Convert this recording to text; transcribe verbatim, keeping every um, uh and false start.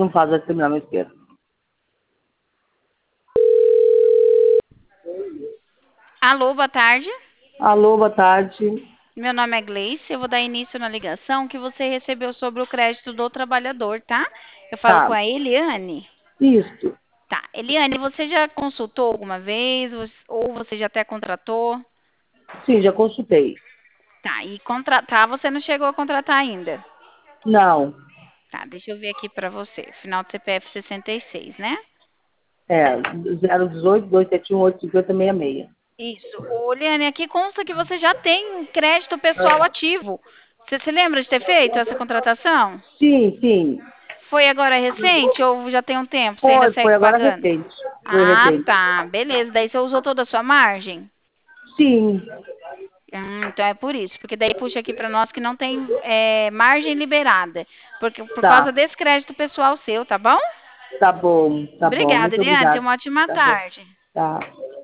Não faz, vai terminar, não esqueça. Alô, boa tarde. Alô, boa tarde. Meu nome é Gleice. Eu vou dar início na ligação que você recebeu sobre o crédito do trabalhador, tá? Eu falo com Tá, a Eliane. isso. Tá. Eliane, você já consultou alguma vez ou você já até contratou? Sim, já consultei. Tá. E contratar, você não chegou a contratar ainda? Não, Tá. Deixa eu ver aqui pra você. Final do C P F sessenta e seis, né? é zero dezoito, dois sete um, oito cinco zero seis seis. Isso. Ô, Eliane, aqui consta que você já tem crédito pessoal ativo. Você se lembra de ter feito essa contratação? Sim, sim. Foi agora recente ou já tem um tempo? Você ainda Foi, foi segue agora pagando? recente. Foi Ah, recente. tá. Beleza. Daí você usou toda a sua margem? Sim, Hum, então é por isso. Porque daí puxa aqui para nós que não tem é, margem liberada. Porque, por causa tá. desse crédito pessoal seu, tá bom? Tá bom, tá bom. Obrigada, Muito Eliane. Tenha obrigada. uma ótima Tá bom. tarde. Tá.